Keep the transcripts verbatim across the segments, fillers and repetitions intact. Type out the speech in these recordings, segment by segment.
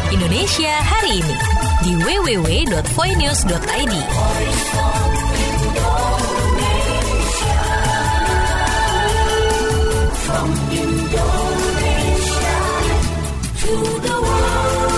Indonesia hari ini di w w w dot voinews dot i d. From Indonesia to the world.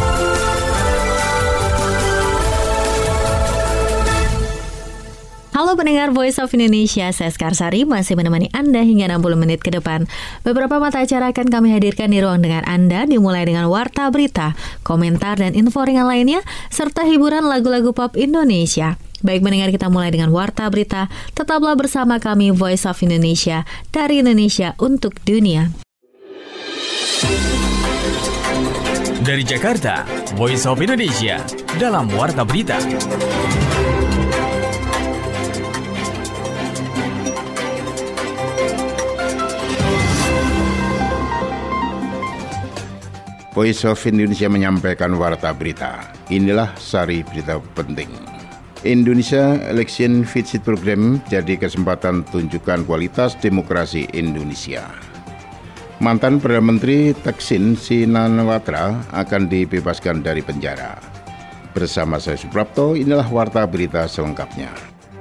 Halo pendengar Voice of Indonesia, saya Skarsari masih menemani Anda hingga enam puluh menit ke depan. Beberapa mata acara akan kami hadirkan di ruang dengar Anda, dimulai dengan warta berita, komentar dan info ringan lainnya, serta hiburan lagu-lagu pop Indonesia. Baik pendengar, kita mulai dengan warta berita. Tetaplah bersama kami Voice of Indonesia, dari Indonesia untuk dunia. Dari Jakarta, Voice of Indonesia dalam warta berita. Voice of Indonesia menyampaikan warta berita. Inilah sari berita penting. Indonesia Election Visit Program jadi kesempatan tunjukkan kualitas demokrasi Indonesia. Mantan Perdana Menteri Thaksin Shinawatra akan dibebaskan dari penjara. Bersama saya Suprapto, inilah warta berita selengkapnya.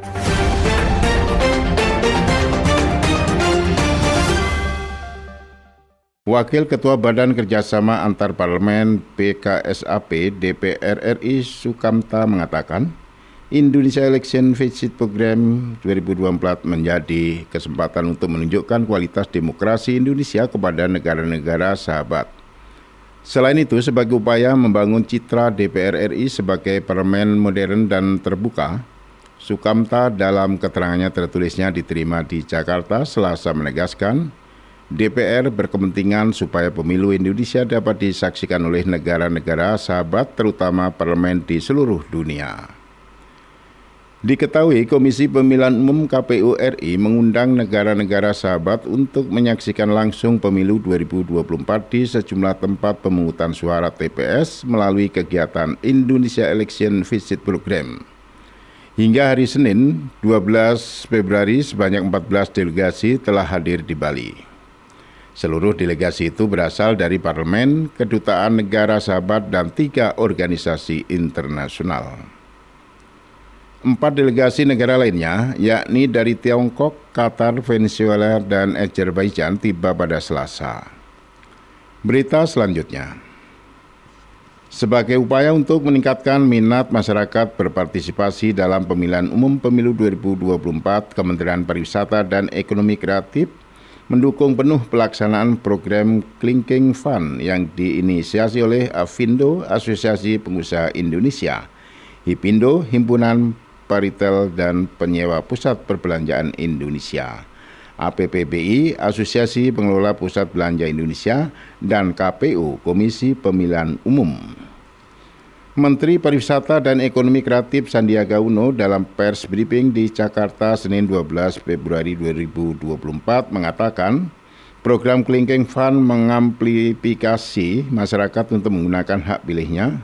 Wakil Ketua Badan Kerjasama Antar Parlemen B K S A P D P R R I Sukamta mengatakan, Indonesia Election Visit Program dua ribu dua puluh empat menjadi kesempatan untuk menunjukkan kualitas demokrasi Indonesia kepada negara-negara sahabat. Selain itu, sebagai upaya membangun citra D P R R I sebagai parlemen modern dan terbuka, Sukamta dalam keterangannya tertulisnya diterima di Jakarta Selasa menegaskan, D P R berkepentingan supaya pemilu Indonesia dapat disaksikan oleh negara-negara sahabat, terutama parlemen di seluruh dunia. Diketahui Komisi Pemilihan Umum K P U R I mengundang negara-negara sahabat untuk menyaksikan langsung pemilu dua ribu dua puluh empat di sejumlah tempat pemungutan suara T P S melalui kegiatan Indonesia Election Visit Program. Hingga hari Senin, dua belas Februari, sebanyak empat belas delegasi telah hadir di Bali. Seluruh delegasi itu berasal dari parlemen, kedutaan negara sahabat, dan tiga organisasi internasional. Empat delegasi negara lainnya, yakni dari Tiongkok, Qatar, Venezuela, dan Azerbaijan tiba pada Selasa. Berita selanjutnya. Sebagai upaya untuk meningkatkan minat masyarakat berpartisipasi dalam pemilihan umum pemilu dua ribu dua puluh empat, Kementerian Pariwisata dan Ekonomi Kreatif mendukung penuh pelaksanaan program Clinking Fund yang diinisiasi oleh Afindo, Asosiasi Pengusaha Indonesia, Hipindo, Himpunan Paritel dan Penyewa Pusat Perbelanjaan Indonesia, A P P B I, Asosiasi Pengelola Pusat Belanja Indonesia, dan K P U, Komisi Pemilihan Umum. Menteri Pariwisata dan Ekonomi Kreatif Sandiaga Uno dalam pers briefing di Jakarta Senin dua belas Februari dua ribu dua puluh empat mengatakan, program Clinking Fund mengamplifikasi masyarakat untuk menggunakan hak pilihnya.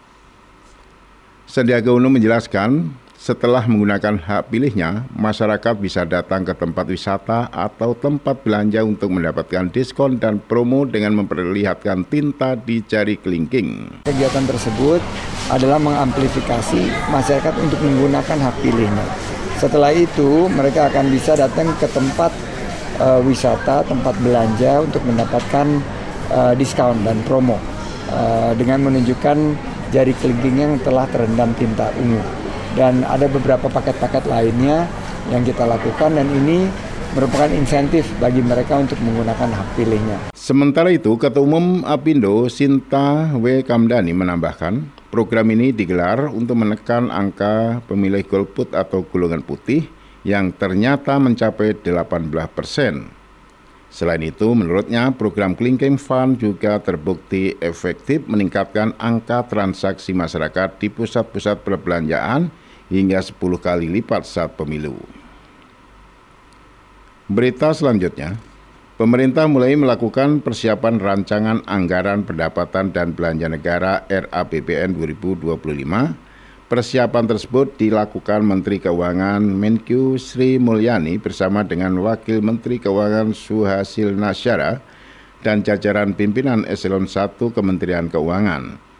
Sandiaga Uno menjelaskan, setelah menggunakan hak pilihnya, masyarakat bisa datang ke tempat wisata atau tempat belanja untuk mendapatkan diskon dan promo dengan memperlihatkan tinta di jari kelingking. Kegiatan tersebut adalah mengamplifikasi masyarakat untuk menggunakan hak pilihnya. Setelah itu, mereka akan bisa datang ke tempat uh, wisata, tempat belanja untuk mendapatkan uh, diskon dan promo uh, dengan menunjukkan jari kelingking yang telah terendam tinta ungu. Dan ada beberapa paket-paket lainnya yang kita lakukan, dan ini merupakan insentif bagi mereka untuk menggunakan hak pilihnya. Sementara itu, Ketua Umum Apindo Sinta W. Kamdani menambahkan, program ini digelar untuk menekan angka pemilih golput atau golongan putih yang ternyata mencapai delapan belas persen. Selain itu, menurutnya program Clinking Fund juga terbukti efektif meningkatkan angka transaksi masyarakat di pusat-pusat perbelanjaan hingga sepuluh kali lipat saat pemilu. Berita selanjutnya, pemerintah mulai melakukan persiapan rancangan anggaran pendapatan dan belanja negara R A P B N dua ribu dua puluh lima. Persiapan tersebut dilakukan Menteri Keuangan Menkyu Sri Mulyani bersama dengan Wakil Menteri Keuangan Suhasil Nasyara dan jajaran pimpinan Eselon satu Kementerian Keuangan.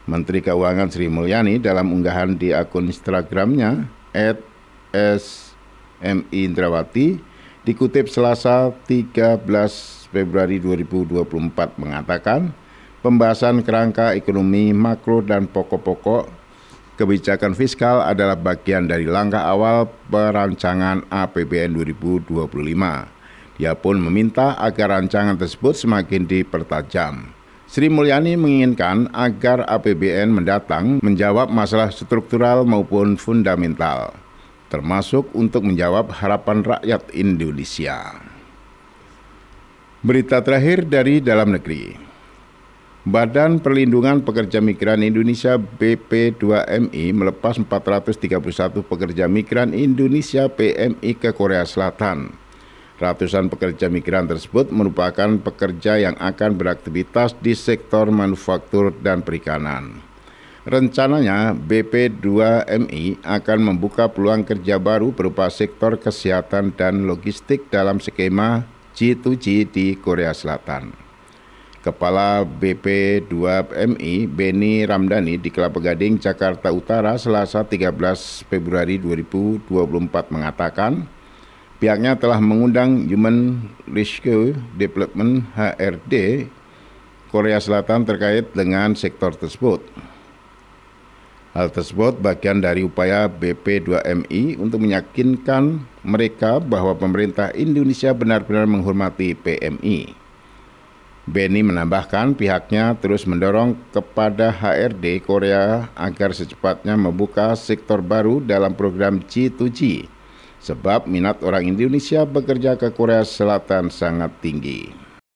Menteri Keuangan Sri Mulyani dalam unggahan di akun Instagramnya et s m i indrawati dikutip Selasa tiga belas Februari dua ribu dua puluh empat mengatakan pembahasan kerangka ekonomi makro dan pokok-pokok kebijakan fiskal adalah bagian dari langkah awal perancangan A P B N dua ribu dua puluh lima. Dia pun meminta agar rancangan tersebut semakin dipertajam. Sri Mulyani menginginkan agar A P B N mendatang menjawab masalah struktural maupun fundamental, termasuk untuk menjawab harapan rakyat Indonesia. Berita terakhir dari dalam negeri. Badan Perlindungan Pekerja Migran Indonesia B P dua M I melepas empat ratus tiga puluh satu pekerja migran Indonesia P M I ke Korea Selatan. Ratusan pekerja migran tersebut merupakan pekerja yang akan beraktivitas di sektor manufaktur dan perikanan. Rencananya B P dua M I akan membuka peluang kerja baru berupa sektor kesehatan dan logistik dalam skema G dua G di Korea Selatan. Kepala B P dua M I Beni Ramdhani di Kelapa Gading, Jakarta Utara, Selasa tiga belas Februari dua ribu dua puluh empat mengatakan pihaknya telah mengundang Human Resource Development H R D Korea Selatan terkait dengan sektor tersebut. Hal tersebut bagian dari upaya B P dua M I untuk meyakinkan mereka bahwa pemerintah Indonesia benar-benar menghormati P M I. Beni menambahkan pihaknya terus mendorong kepada H R D Korea agar secepatnya membuka sektor baru dalam program G dua G, sebab minat orang Indonesia bekerja ke Korea Selatan sangat tinggi.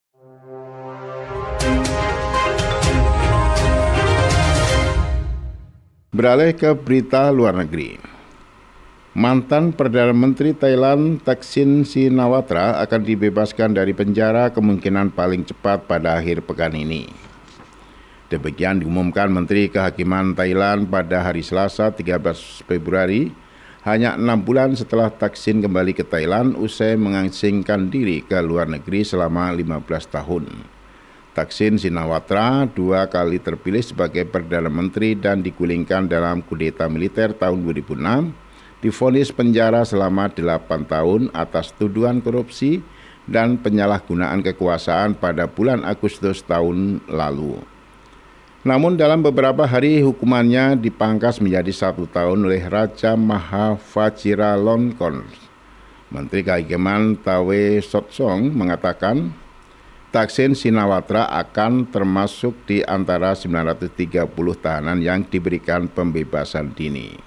Beralih ke berita luar negeri. Mantan Perdana Menteri Thailand Thaksin Shinawatra akan dibebaskan dari penjara kemungkinan paling cepat pada akhir pekan ini. Demikian diumumkan Menteri Kehakiman Thailand pada hari Selasa tiga belas Februari, hanya enam bulan setelah Thaksin kembali ke Thailand usai mengasingkan diri ke luar negeri selama lima belas tahun. Thaksin Shinawatra dua kali terpilih sebagai Perdana Menteri dan digulingkan dalam kudeta militer tahun dua ribu enam, divonis penjara selama delapan tahun atas tuduhan korupsi dan penyalahgunaan kekuasaan pada bulan Agustus tahun lalu. Namun dalam beberapa hari hukumannya dipangkas menjadi satu tahun oleh Raja Maha Vajiralongkorn. Menteri Kehakiman Tawe Sotsong mengatakan Thaksin Shinawatra akan termasuk di antara sembilan ratus tiga puluh tahanan yang diberikan pembebasan dini.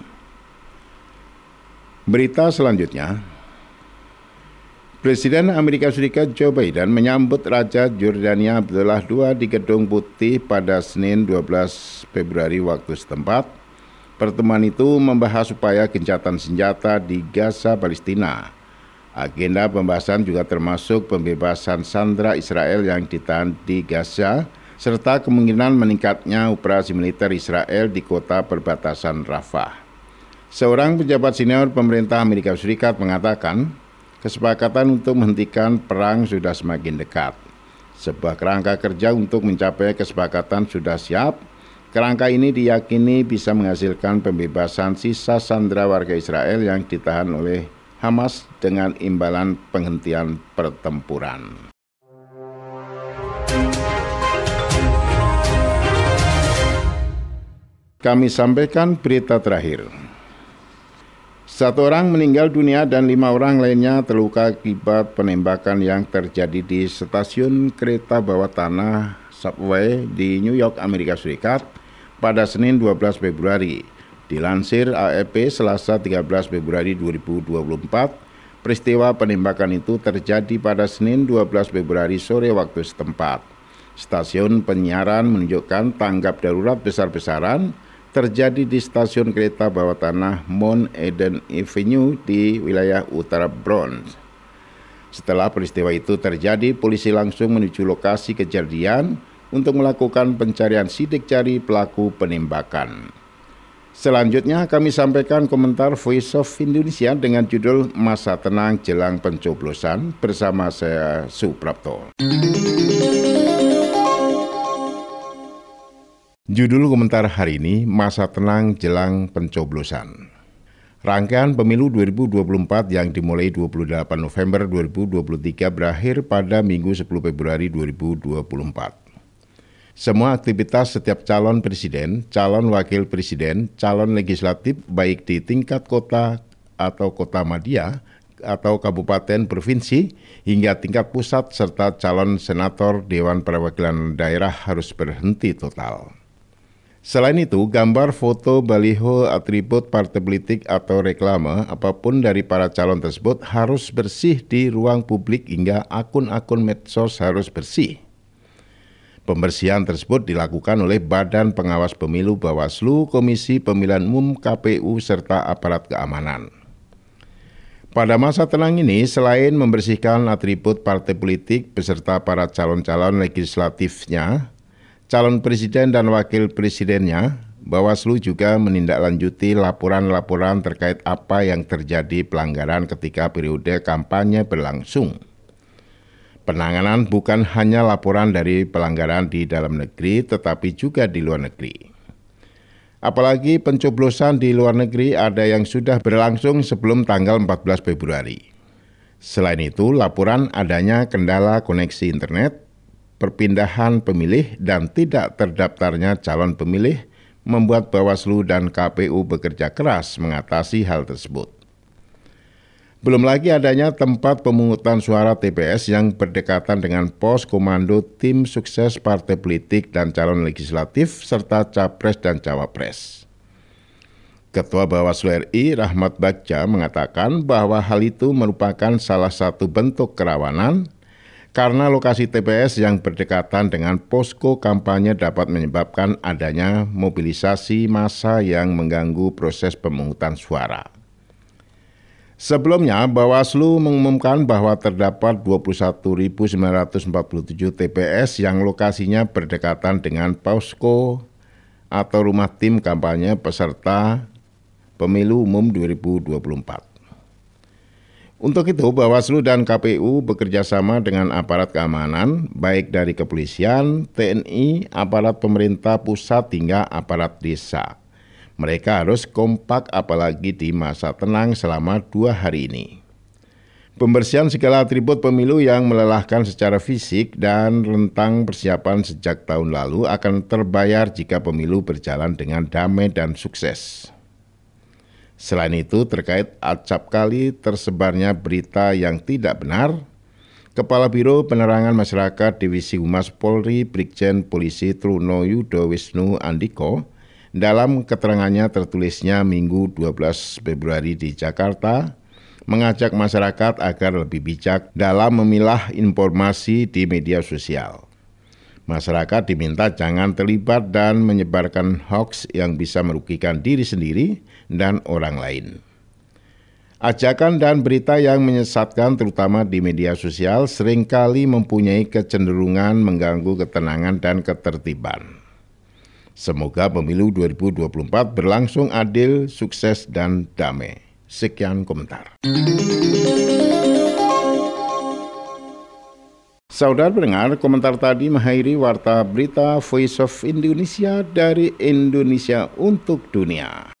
Berita selanjutnya, Presiden Amerika Serikat Joe Biden menyambut Raja Jordania Abdullah kedua di Gedung Putih pada Senin dua belas Februari waktu setempat. Pertemuan itu membahas upaya gencatan senjata di Gaza, Palestina. Agenda pembahasan juga termasuk pembebasan sandera Israel yang ditahan di Gaza, serta kemungkinan meningkatnya operasi militer Israel di kota perbatasan Rafah. Seorang pejabat senior pemerintah Amerika Serikat mengatakan, kesepakatan untuk menghentikan perang sudah semakin dekat. Sebuah kerangka kerja untuk mencapai kesepakatan sudah siap. Kerangka ini diyakini bisa menghasilkan pembebasan sisa sandera warga Israel yang ditahan oleh Hamas dengan imbalan penghentian pertempuran. Kami sampaikan berita terakhir. Satu orang meninggal dunia dan lima orang lainnya terluka akibat penembakan yang terjadi di stasiun kereta bawah tanah Subway di New York, Amerika Serikat pada Senin dua belas Februari. Dilansir A F P Selasa tiga belas Februari dua ribu dua puluh empat, peristiwa penembakan itu terjadi pada Senin dua belas Februari sore waktu setempat. Stasiun penyiaran menunjukkan tanggap darurat besar-besaran terjadi di stasiun kereta bawah tanah Mount Eden Avenue di wilayah utara Bronx. Setelah peristiwa itu terjadi, polisi langsung menuju lokasi kejadian untuk melakukan pencarian sidik jari pelaku penembakan. Selanjutnya kami sampaikan komentar Voice of Indonesia dengan judul Masa Tenang Jelang Pencoblosan bersama saya Suprapto. Judul komentar hari ini, masa tenang jelang pencoblosan. Rangkaian pemilu dua ribu dua puluh empat yang dimulai dua puluh delapan November dua ribu dua puluh tiga berakhir pada Minggu sepuluh Februari dua ribu dua puluh empat. Semua aktivitas setiap calon presiden, calon wakil presiden, calon legislatif baik di tingkat kota atau kota madya atau kabupaten provinsi hingga tingkat pusat serta calon senator Dewan Perwakilan Daerah harus berhenti total. Selain itu, gambar, foto, baliho, atribut partai politik atau reklame apapun dari para calon tersebut harus bersih di ruang publik hingga akun-akun medsos harus bersih. Pembersihan tersebut dilakukan oleh Badan Pengawas Pemilu Bawaslu, Komisi Pemilihan Umum K P U, serta aparat keamanan. Pada masa tenang ini, selain membersihkan atribut partai politik beserta para calon-calon legislatifnya, calon presiden dan wakil presidennya, Bawaslu juga menindaklanjuti laporan-laporan terkait apa yang terjadi pelanggaran ketika periode kampanye berlangsung. Penanganan bukan hanya laporan dari pelanggaran di dalam negeri, tetapi juga di luar negeri. Apalagi pencoblosan di luar negeri ada yang sudah berlangsung sebelum tanggal empat belas Februari. Selain itu, laporan adanya kendala koneksi internet, perpindahan pemilih, dan tidak terdaftarnya calon pemilih membuat Bawaslu dan K P U bekerja keras mengatasi hal tersebut. Belum lagi adanya tempat pemungutan suara T P S yang berdekatan dengan pos komando tim sukses partai politik dan calon legislatif serta capres dan cawapres. Ketua Bawaslu R I Rahmat Bagja mengatakan bahwa hal itu merupakan salah satu bentuk kerawanan karena lokasi T P S yang berdekatan dengan posko kampanye dapat menyebabkan adanya mobilisasi massa yang mengganggu proses pemungutan suara. Sebelumnya, Bawaslu mengumumkan bahwa terdapat dua puluh satu ribu sembilan ratus empat puluh tujuh T P S yang lokasinya berdekatan dengan posko atau rumah tim kampanye peserta Pemilu Umum dua ribu dua puluh empat. Untuk itu, Bawaslu dan K P U bekerjasama dengan aparat keamanan, baik dari kepolisian, T N I, aparat pemerintah pusat hingga aparat desa. Mereka harus kompak apalagi di masa tenang selama dua hari ini. Pembersihan segala atribut pemilu yang melelahkan secara fisik dan rentang persiapan sejak tahun lalu akan terbayar jika pemilu berjalan dengan damai dan sukses. Selain itu, terkait acapkali tersebarnya berita yang tidak benar, Kepala Biro Penerangan Masyarakat Divisi Humas Polri Brigjen Polisi Truno Yudo Wisnu Andiko dalam keterangannya tertulisnya Minggu dua belas Februari di Jakarta mengajak masyarakat agar lebih bijak dalam memilah informasi di media sosial. Masyarakat diminta jangan terlibat dan menyebarkan hoaks yang bisa merugikan diri sendiri dan orang lain. Ajakan dan berita yang menyesatkan terutama di media sosial seringkali mempunyai kecenderungan mengganggu ketenangan dan ketertiban. Semoga pemilu dua ribu dua puluh empat berlangsung adil, sukses, dan damai. Sekian komentar. Saudara pendengar, komentar tadi mengakhiri Warta Berita Voice of Indonesia dari Indonesia untuk dunia.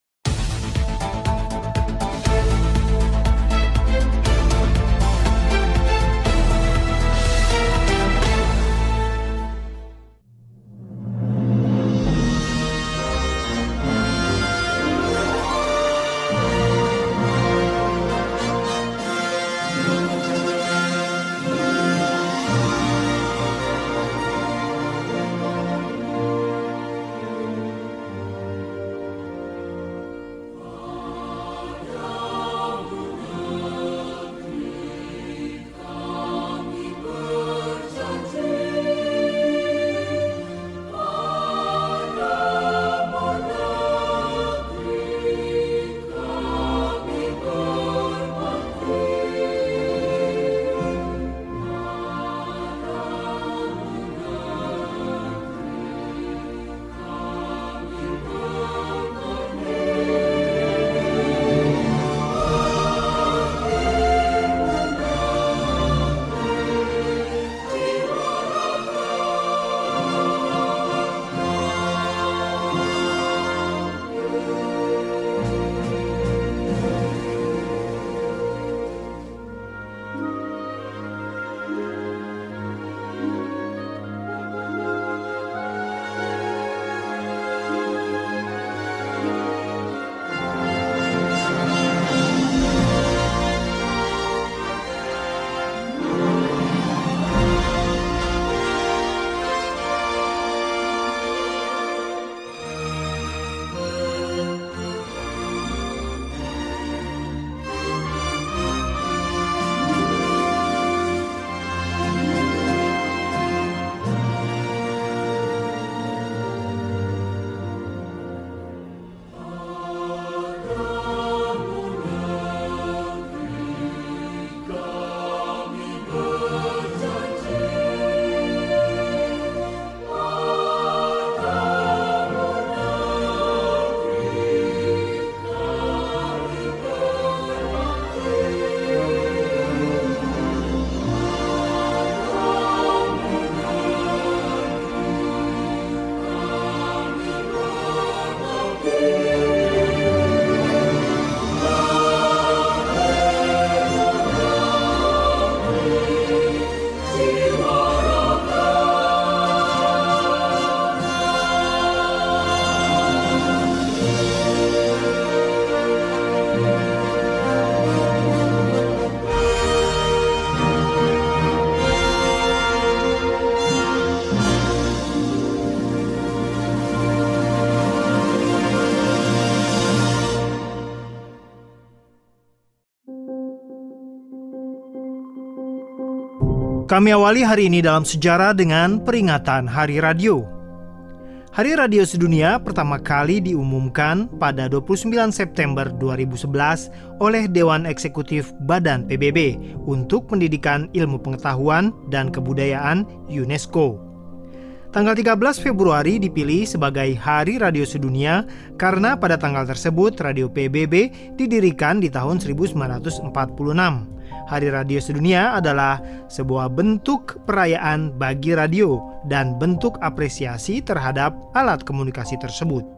Kami awali hari ini dalam sejarah dengan peringatan Hari Radio. Hari Radio Sedunia pertama kali diumumkan pada dua puluh sembilan September dua ribu sebelas oleh Dewan Eksekutif Badan P B B untuk Pendidikan Ilmu Pengetahuan dan Kebudayaan UNESCO. Tanggal tiga belas Februari dipilih sebagai Hari Radio Sedunia karena pada tanggal tersebut Radio P B B didirikan di tahun seribu sembilan ratus empat puluh enam. Hari Radio Sedunia adalah sebuah bentuk perayaan bagi radio dan bentuk apresiasi terhadap alat komunikasi tersebut.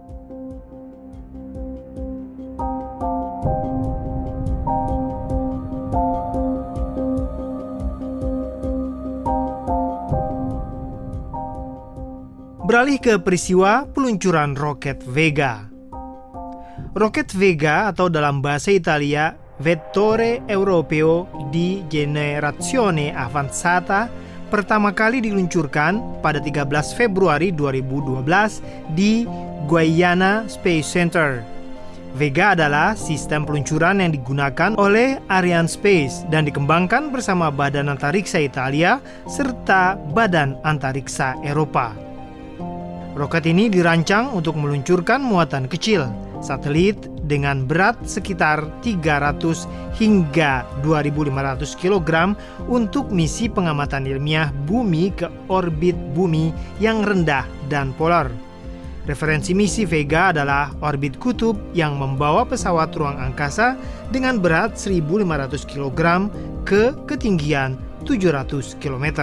Beralih ke peristiwa peluncuran roket Vega. Roket Vega atau dalam bahasa Italia Vettore Europeo di Generazione Avanzata pertama kali diluncurkan pada tiga belas Februari dua ribu dua belas di Guyana Space Center. Vega adalah sistem peluncuran yang digunakan oleh Arianespace dan dikembangkan bersama Badan Antariksa Italia serta Badan Antariksa Eropa. Roket ini dirancang untuk meluncurkan muatan kecil, satelit dengan berat sekitar tiga ratus hingga dua ribu lima ratus kilogram untuk misi pengamatan ilmiah bumi ke orbit bumi yang rendah dan polar. Referensi misi Vega adalah orbit kutub yang membawa pesawat ruang angkasa dengan berat seribu lima ratus kilogram ke ketinggian tujuh ratus kilometer.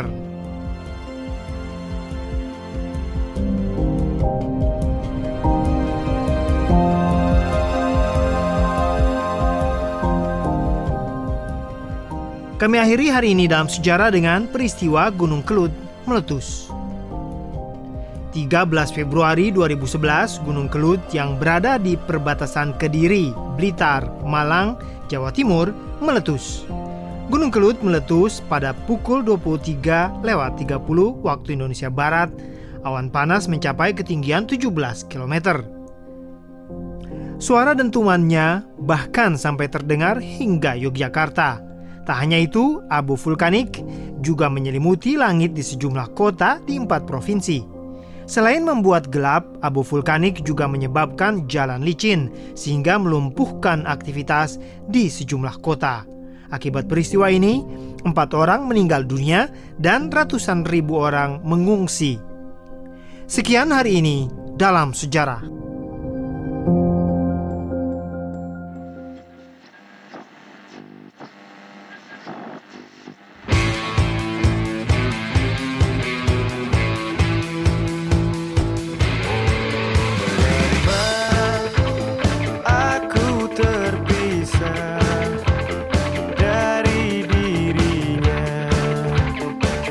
Kami akhiri hari ini dalam sejarah dengan peristiwa Gunung Kelut meletus. tiga belas Februari dua ribu sebelas, Gunung Kelut yang berada di perbatasan Kediri, Blitar, Malang, Jawa Timur meletus. Gunung Kelut meletus pada pukul dua puluh tiga lewat tiga puluh waktu Indonesia Barat. Awan panas mencapai ketinggian tujuh belas kilometer. Suara dentumannya bahkan sampai terdengar hingga Yogyakarta. Tak hanya itu, abu vulkanik juga menyelimuti langit di sejumlah kota di empat provinsi. Selain membuat gelap, abu vulkanik juga menyebabkan jalan licin sehingga melumpuhkan aktivitas di sejumlah kota. Akibat peristiwa ini, empat orang meninggal dunia dan ratusan ribu orang mengungsi. Sekian hari ini dalam sejarah.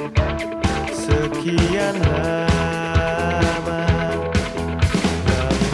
Sekian lama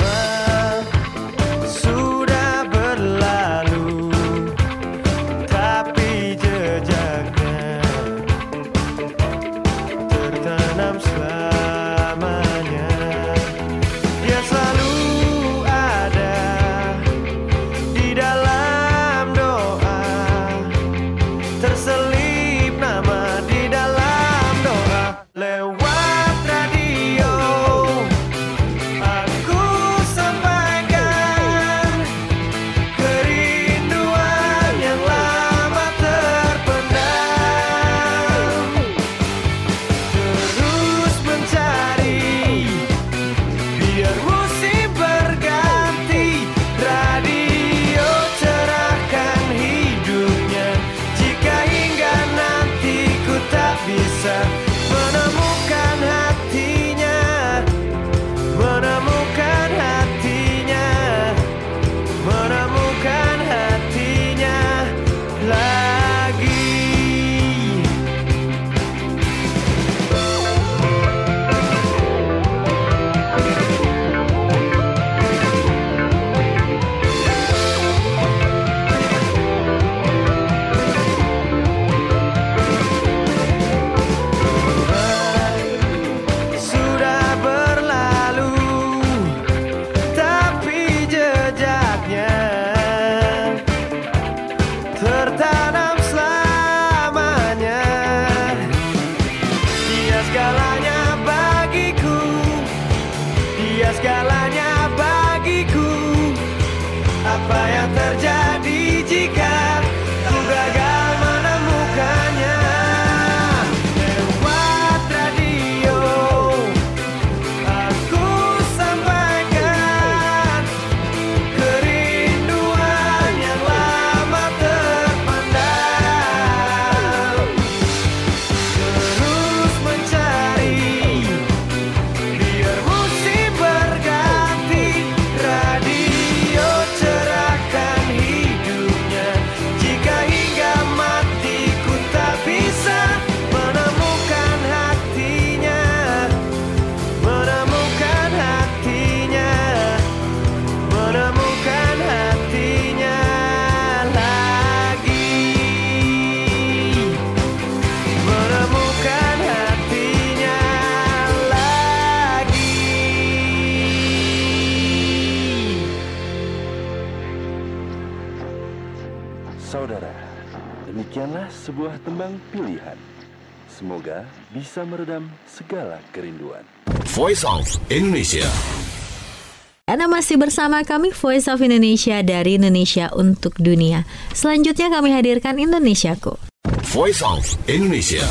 segalanya bagiku. Apa yang terjadi jika ku gagal menemukannya? Lewat radio aku sampaikan kerinduan yang lama terpendam. Terus mencari biar musim berganti, radio cerahkan hidupnya. Jika hingga mati ku tak bisa menemukan hatinya, menemukan hatinya, menemukan hatinya lagi, menemukan hatinya lagi. Saudara, demikianlah sebuah tembang pilihan. Semoga bisa meredam segala kerinduan. Voice of Indonesia. Anda masih bersama kami Voice of Indonesia dari Indonesia untuk Dunia. Selanjutnya kami hadirkan Indonesiaku. Voice of Indonesia.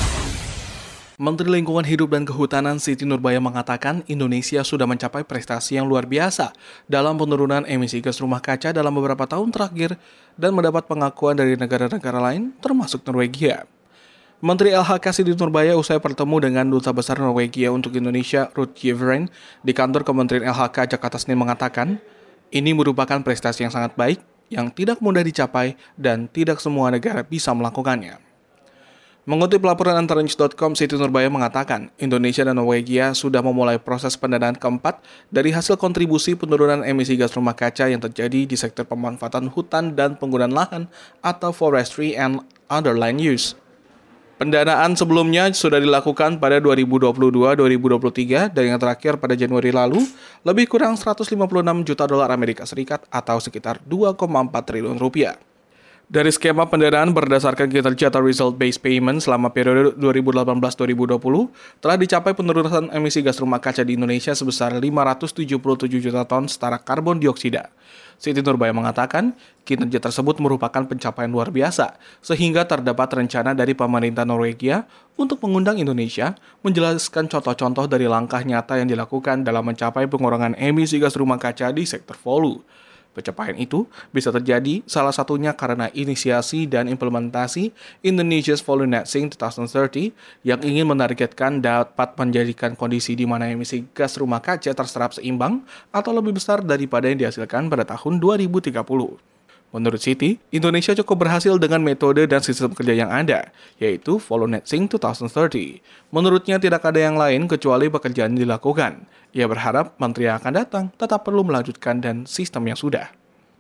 Menteri Lingkungan Hidup dan Kehutanan Siti Nurbaya mengatakan Indonesia sudah mencapai prestasi yang luar biasa dalam penurunan emisi gas rumah kaca dalam beberapa tahun terakhir dan mendapat pengakuan dari negara-negara lain termasuk Norwegia. Menteri L H K Siti Nurbaya usai bertemu dengan Duta Besar Norwegia untuk Indonesia Ruud Jeveren di kantor Kementerian L H K Jakarta Senin mengatakan ini merupakan prestasi yang sangat baik yang tidak mudah dicapai dan tidak semua negara bisa melakukannya. Mengutip laporan antarnews dot com, Siti Nurbaya mengatakan Indonesia dan Norwegia sudah memulai proses pendanaan keempat dari hasil kontribusi penurunan emisi gas rumah kaca yang terjadi di sektor pemanfaatan hutan dan penggunaan lahan atau forestry and other land use. Pendanaan sebelumnya sudah dilakukan pada dua ribu dua puluh dua dua ribu dua puluh tiga dan yang terakhir pada Januari lalu lebih kurang seratus lima puluh enam juta dolar Amerika Serikat atau sekitar dua koma empat triliun rupiah. Dari skema pendanaan berdasarkan kinerja atau result-based payment selama periode dua ribu delapan belas dua ribu dua puluh, telah dicapai penurunan emisi gas rumah kaca di Indonesia sebesar lima ratus tujuh puluh tujuh juta ton setara karbon dioksida. Siti Nurbaya mengatakan, kinerja tersebut merupakan pencapaian luar biasa, sehingga terdapat rencana dari pemerintah Norwegia untuk mengundang Indonesia menjelaskan contoh-contoh dari langkah nyata yang dilakukan dalam mencapai pengurangan emisi gas rumah kaca di sektor volume. Pencapaian itu bisa terjadi salah satunya karena inisiasi dan implementasi Indonesia's Volume Net Sink dua ribu tiga puluh yang ingin menargetkan dapat menjadikan kondisi di mana emisi gas rumah kaca terserap seimbang atau lebih besar daripada yang dihasilkan pada tahun dua ribu tiga puluh. Menurut Siti, Indonesia cukup berhasil dengan metode dan sistem kerja yang ada, yaitu Volume Net Sink dua ribu tiga puluh. Menurutnya tidak ada yang lain kecuali pekerjaan yang dilakukan. Ia berharap menteri yang akan datang tetap perlu melanjutkan dan sistem yang sudah.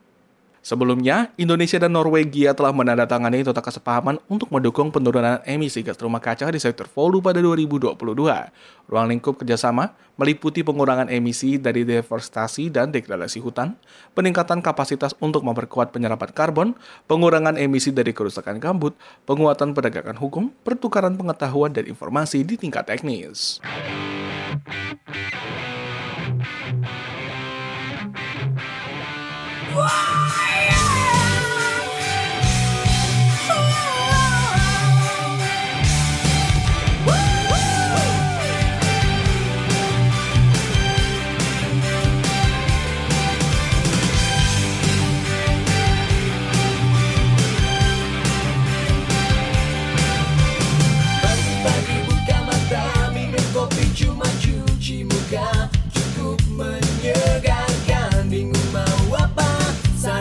Sebelumnya, Indonesia dan Norwegia telah menandatangani nota kesepahaman untuk mendukung penurunan emisi gas rumah kaca di sektor volume pada dua ribu dua puluh dua. Ruang lingkup kerjasama meliputi pengurangan emisi dari deforestasi dan degradasi hutan, peningkatan kapasitas untuk memperkuat penyerapan karbon, pengurangan emisi dari kerusakan gambut, penguatan penegakan hukum, pertukaran pengetahuan dan informasi di tingkat teknis. Cuma cuci muka cukup menyegarkan. Bingung mau apa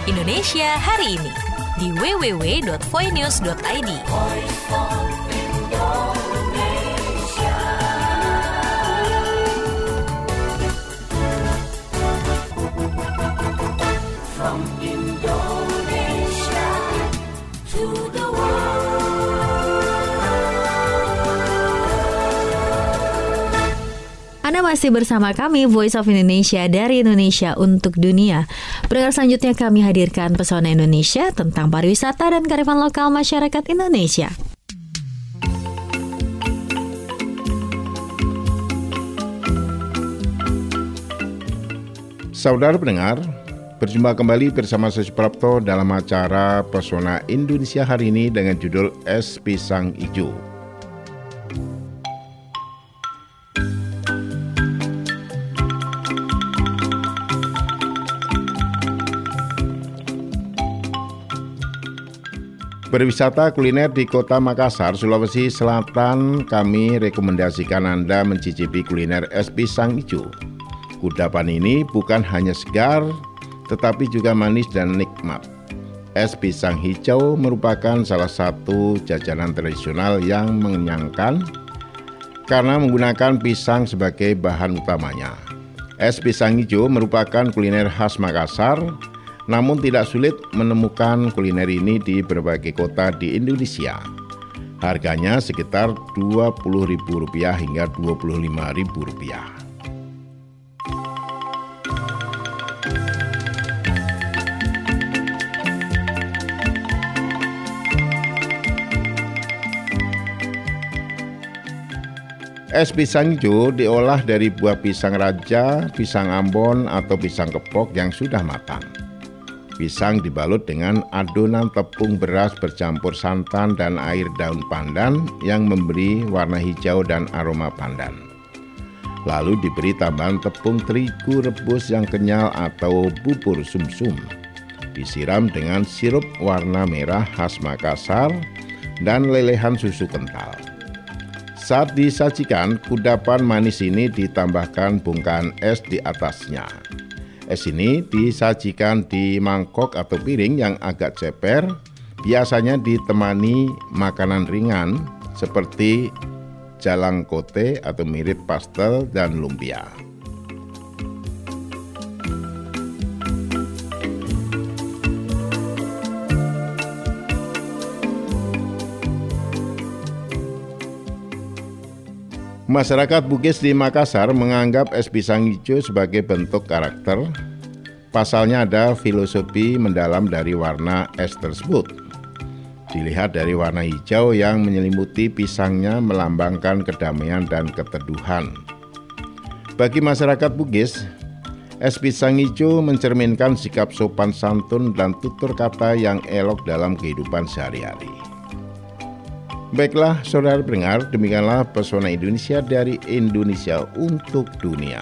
Indonesia hari ini di w w w dot voinews dot i d. From Indonesia to the world. Anda masih bersama kami Voice of Indonesia dari Indonesia untuk dunia. Pendengar selanjutnya kami hadirkan pesona Indonesia tentang pariwisata dan kearifan lokal masyarakat Indonesia. Saudara pendengar, berjumpa kembali bersama saya Suprapto dalam acara Pesona Indonesia hari ini dengan judul Es Pisang Ijo. Berwisata kuliner di Kota Makassar, Sulawesi Selatan, kami rekomendasikan Anda mencicipi kuliner es pisang ijo. Kudapan ini bukan hanya segar, tetapi juga manis dan nikmat. Es pisang hijau merupakan salah satu jajanan tradisional yang mengenyangkan karena menggunakan pisang sebagai bahan utamanya. Es pisang hijau merupakan kuliner khas Makassar, namun tidak sulit menemukan kuliner ini di berbagai kota di Indonesia. Harganya sekitar dua puluh ribu rupiah hingga dua puluh lima ribu rupiah. Es pisang hijau diolah dari buah pisang raja, pisang ambon, atau pisang kepok yang sudah matang. Pisang dibalut dengan adonan tepung beras bercampur santan dan air daun pandan yang memberi warna hijau dan aroma pandan. Lalu diberi tambahan tepung terigu rebus yang kenyal atau bubur sumsum. Disiram dengan sirup warna merah khas Makassar dan lelehan susu kental. Saat disajikan, kudapan manis ini ditambahkan bongkahan es di atasnya. Es ini disajikan di mangkok atau piring yang agak ceper, biasanya ditemani makanan ringan seperti jalang kote atau mirip pastel dan lumpia. Masyarakat Bugis di Makassar menganggap es pisang hijau sebagai bentuk karakter. Pasalnya ada filosofi mendalam dari warna es tersebut. Dilihat dari warna hijau yang menyelimuti pisangnya melambangkan kedamaian dan keteduhan. Bagi masyarakat Bugis, es pisang hijau mencerminkan sikap sopan santun dan tutur kata yang elok dalam kehidupan sehari-hari. Baiklah saudara pendengar, demikianlah Pesona Indonesia dari Indonesia untuk dunia.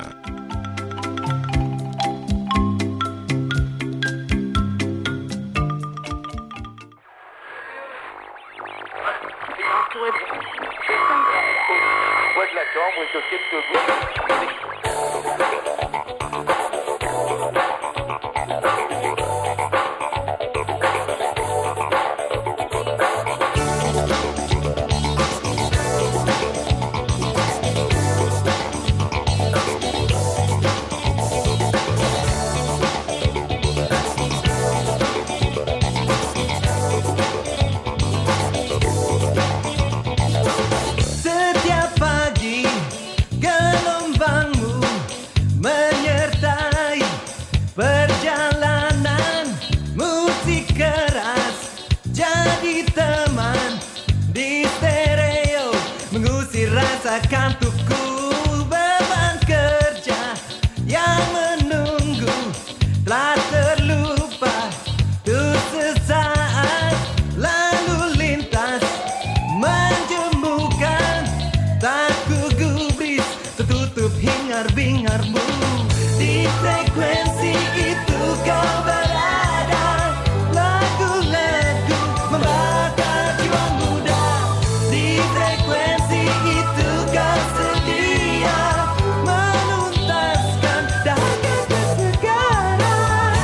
Sekarang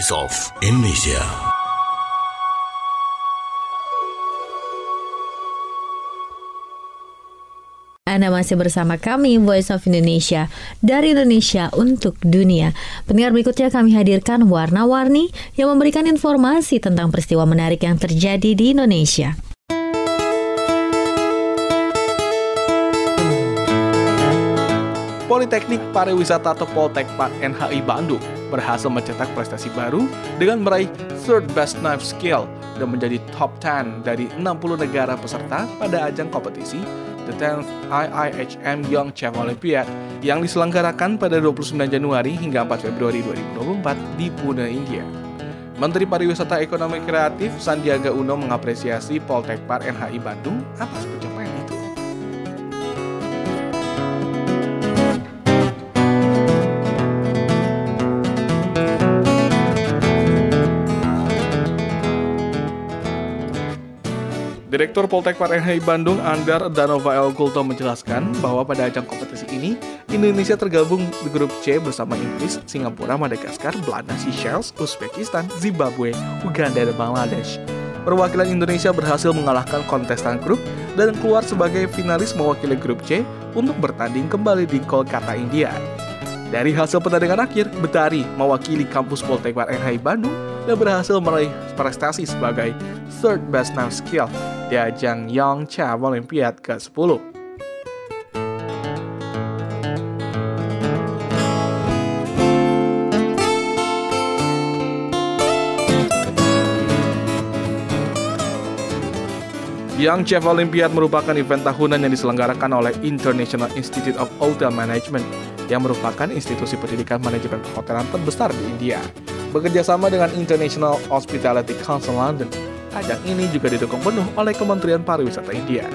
Voice of Indonesia. Anda masih bersama kami, Voice of Indonesia, dari Indonesia untuk dunia. Pendengar, berikutnya kami hadirkan warna-warni yang memberikan informasi tentang peristiwa menarik yang terjadi di Indonesia. Politeknik Pariwisata atau Poltekpar N H I Bandung berhasil mencetak prestasi baru dengan meraih Third Best Knife Skill dan menjadi top sepuluh dari enam puluh negara peserta pada ajang kompetisi The tenth I I H M Young Chef Olympiad yang diselenggarakan pada dua puluh sembilan Januari hingga empat Februari dua ribu dua puluh empat di Pune, India. Menteri Pariwisata Ekonomi Kreatif Sandiaga Uno mengapresiasi Poltekpar N H I Bandung atas pencapaian itu. Direktur Poltekpar N H I Bandung, Andar Danova El Gulto menjelaskan bahwa pada ajang kompetisi ini, Indonesia tergabung di grup C bersama Inggris, Singapura, Madagaskar, Belanda, Seychelles, Uzbekistan, Zimbabwe, Uganda, dan Bangladesh. Perwakilan Indonesia berhasil mengalahkan kontestan grup dan keluar sebagai finalis mewakili grup C untuk bertanding kembali di Kolkata, India. Dari hasil pertandingan akhir, Betari mewakili kampus Poltekpar N H I Bandung dan berhasil meraih prestasi sebagai Third Best Knife Skill di ajang Young Chef Olympiad ke sepuluh. Young Chef Olympiad merupakan event tahunan yang diselenggarakan oleh International Institute of Hotel Management yang merupakan institusi pendidikan manajemen perhotelan terbesar di India. Bekerja sama dengan International Hospitality Council London, ajang ini juga didukung penuh oleh Kementerian Pariwisata India.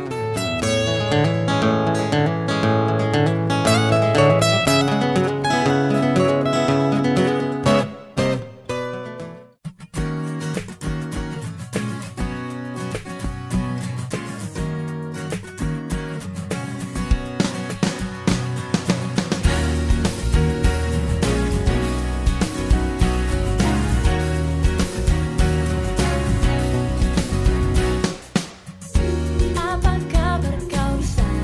Apa kabar kau di sana?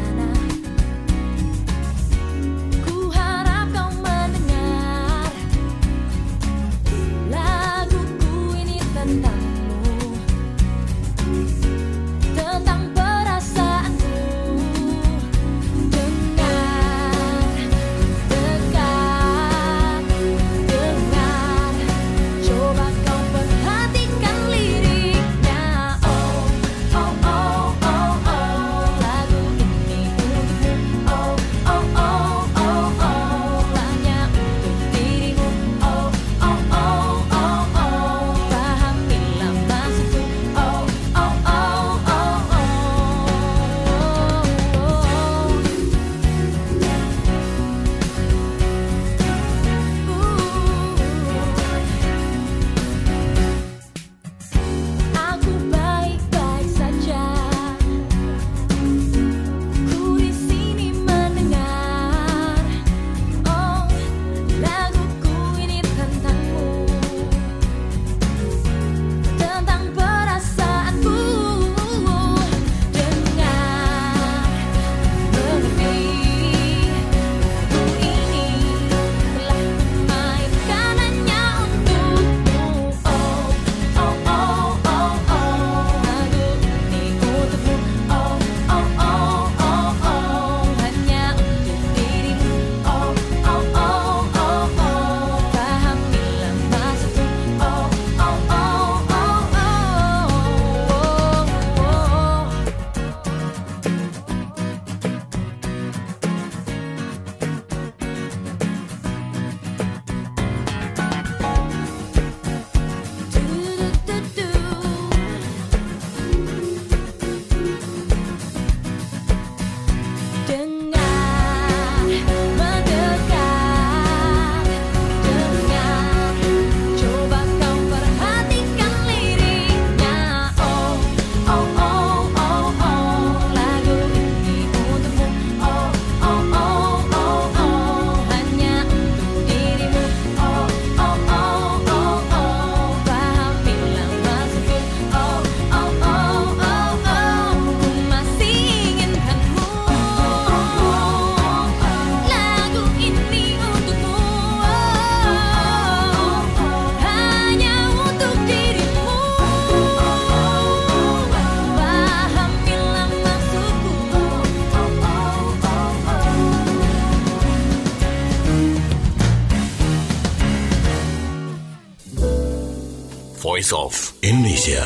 Voice of Indonesia.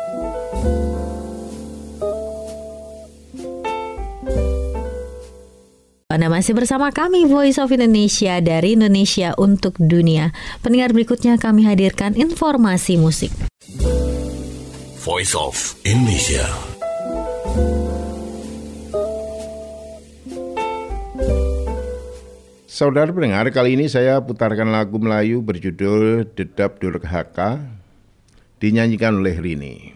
Anda masih bersama kami Voice of Indonesia dari Indonesia untuk Dunia. Pendengar, berikutnya kami hadirkan informasi musik. Voice of Indonesia. Saudara pendengar, kali ini saya putarkan lagu Melayu berjudul Dedap Durhaka, dinyanyikan oleh Rini.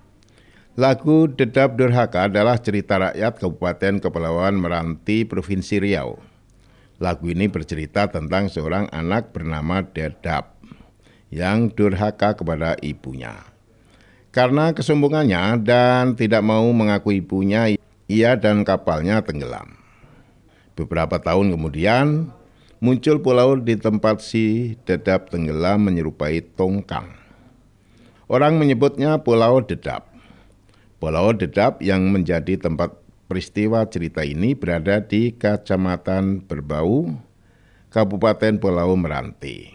Lagu Dedap Durhaka adalah cerita rakyat Kabupaten Kepulauan Meranti, Provinsi Riau. Lagu ini bercerita tentang seorang anak bernama Dedap yang durhaka kepada ibunya. Karena kesombongannya dan tidak mau mengaku ibunya, ia dan kapalnya tenggelam. Beberapa tahun kemudian, muncul pulau di tempat si Dedap tenggelam menyerupai tongkang. Orang menyebutnya Pulau Dedap. Pulau Dedap yang menjadi tempat peristiwa cerita ini berada di Kecamatan Berbau, Kabupaten Pulau Meranti.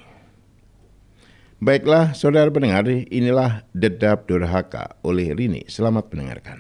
Baiklah, saudara pendengar, inilah Dedap Durhaka oleh Rini. Selamat mendengarkan.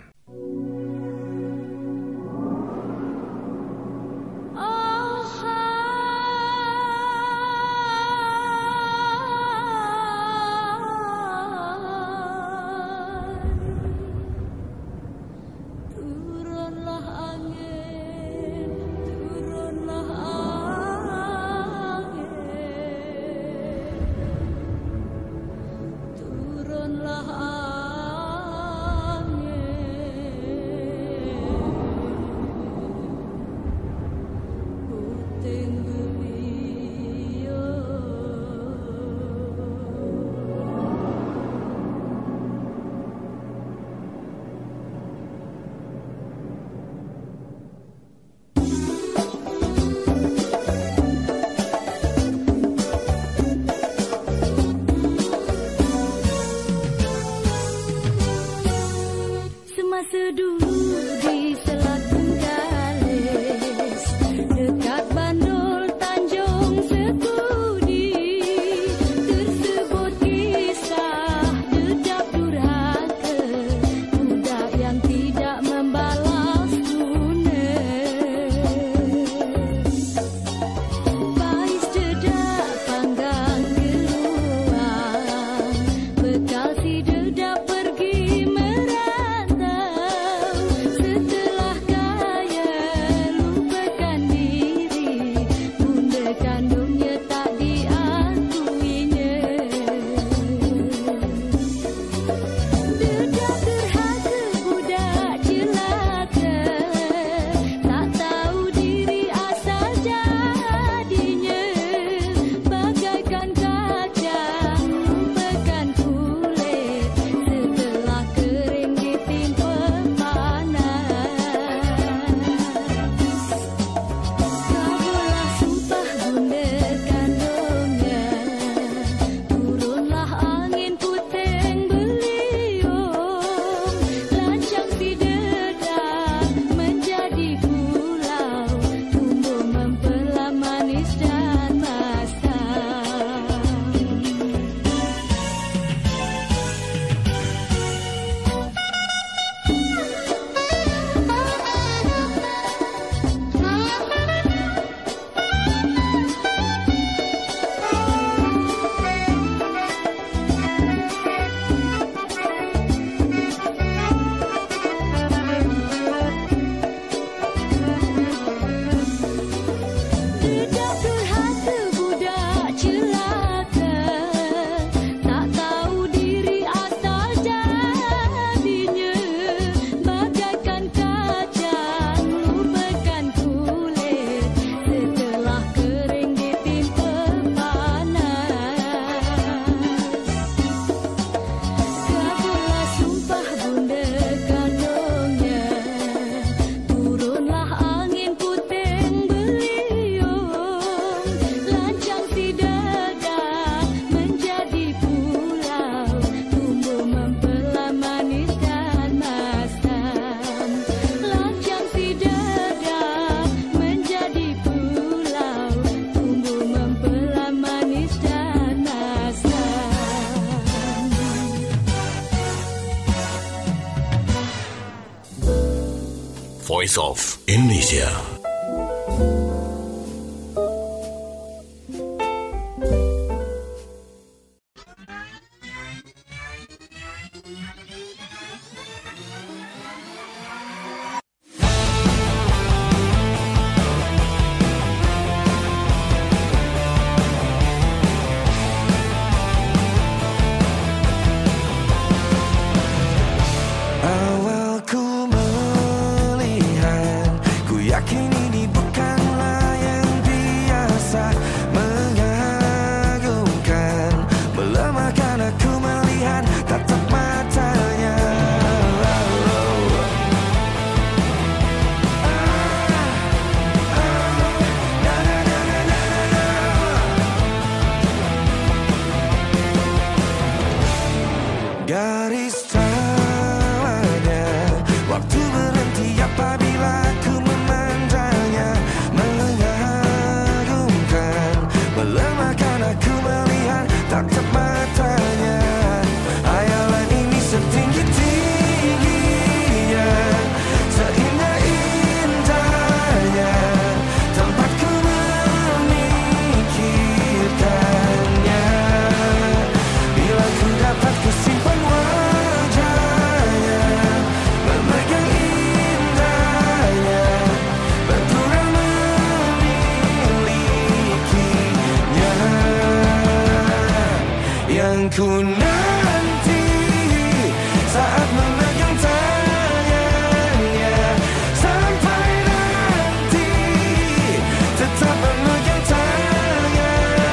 Bekal si Dedap pergi merantau. Voice of Indonesia. Ku nanti saat memegang tangannya, sampai nanti tetap memegang tangannya.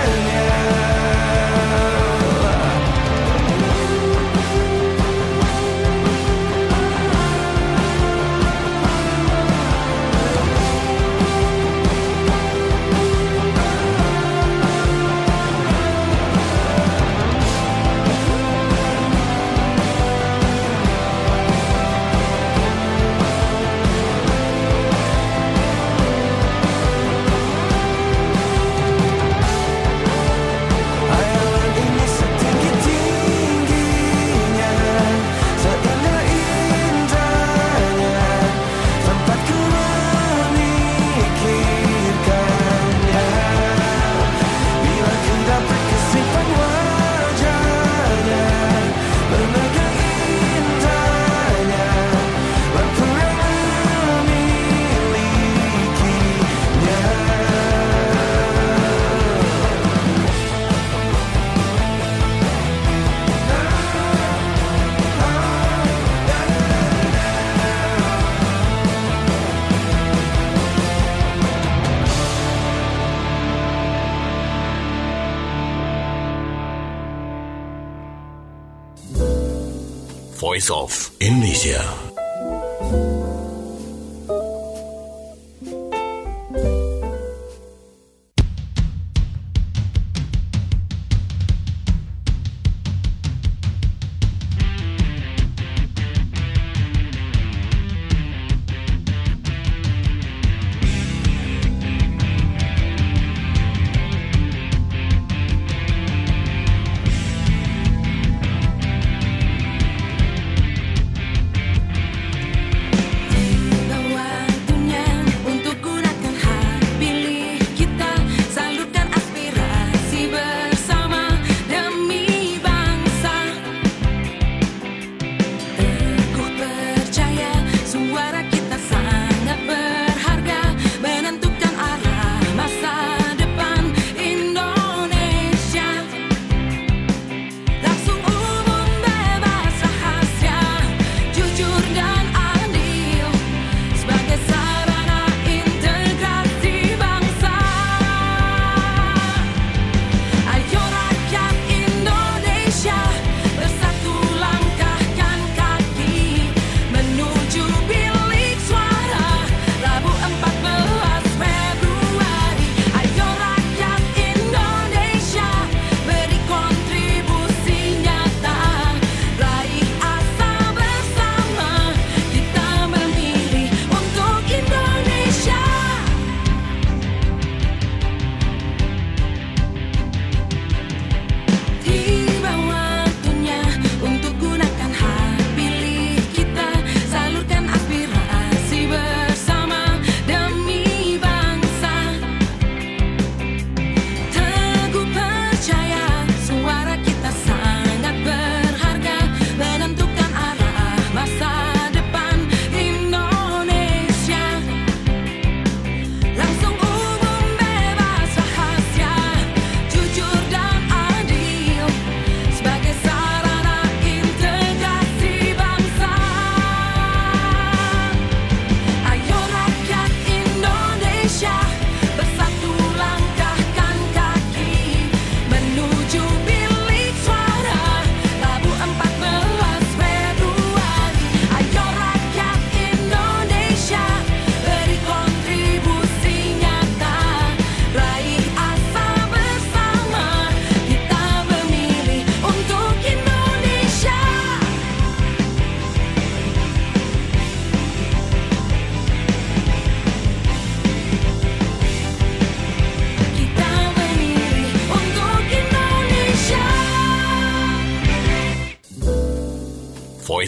Voice of Indonesia.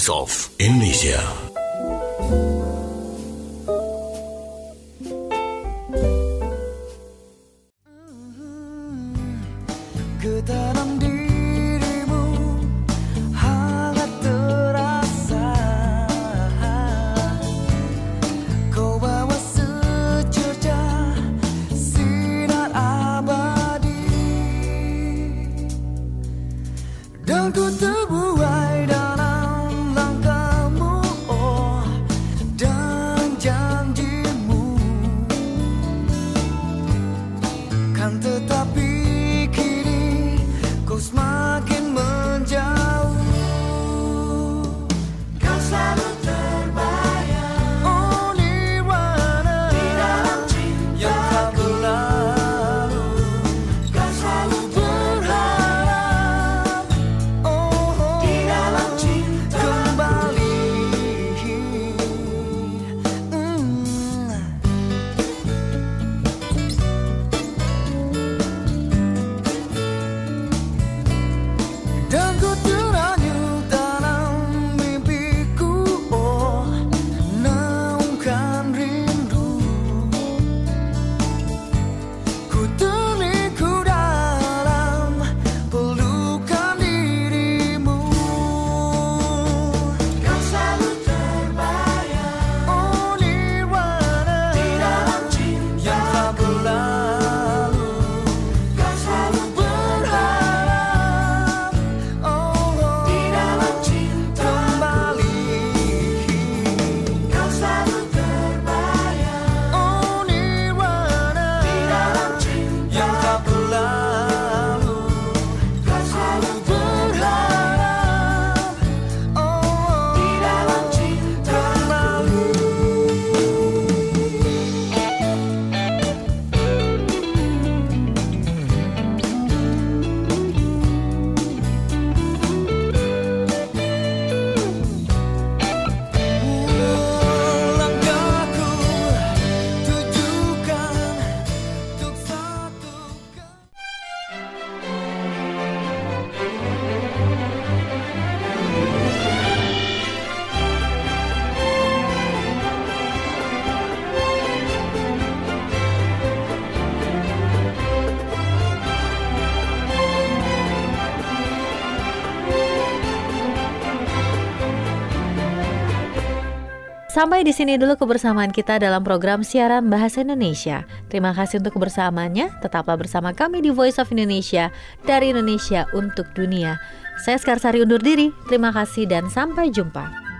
Voice of Indonesia. Ke dalam dirimu hangat terasa, kau bawa secercah sinar abadi, dan ku terbuai dalam langkahmu, oh, dan janjimu, kan tetapi kau semakin menjauh, kau selalu terbayang, oh nirwana di dalam cinta yang tak berlalu, kau selalu berharap, oh di dalam cinta kembali. mm. Dan ku teranyut dalam mimpiku, oh, naungkan rindu, ku terliku dalam pelukan dirimu, kau selalu terbayang, oh nirwana di dalam cinta yang tak berlalu, kau selalu berharap, di dalam cinta kembali, kau selalu terbayang, oh nirwana di dalam cinta yang tak berlalu, kau selalu berharap, oh di dalam cinta kembali. Langkahku tujukan untuk satukan. Sampai di sini dulu kebersamaan kita dalam program siaran Bahasa Indonesia. Terima kasih untuk kebersamaannya. Tetaplah bersama kami di Voice of Indonesia, dari Indonesia untuk dunia. Saya Skarsari undur diri. Terima kasih dan sampai jumpa.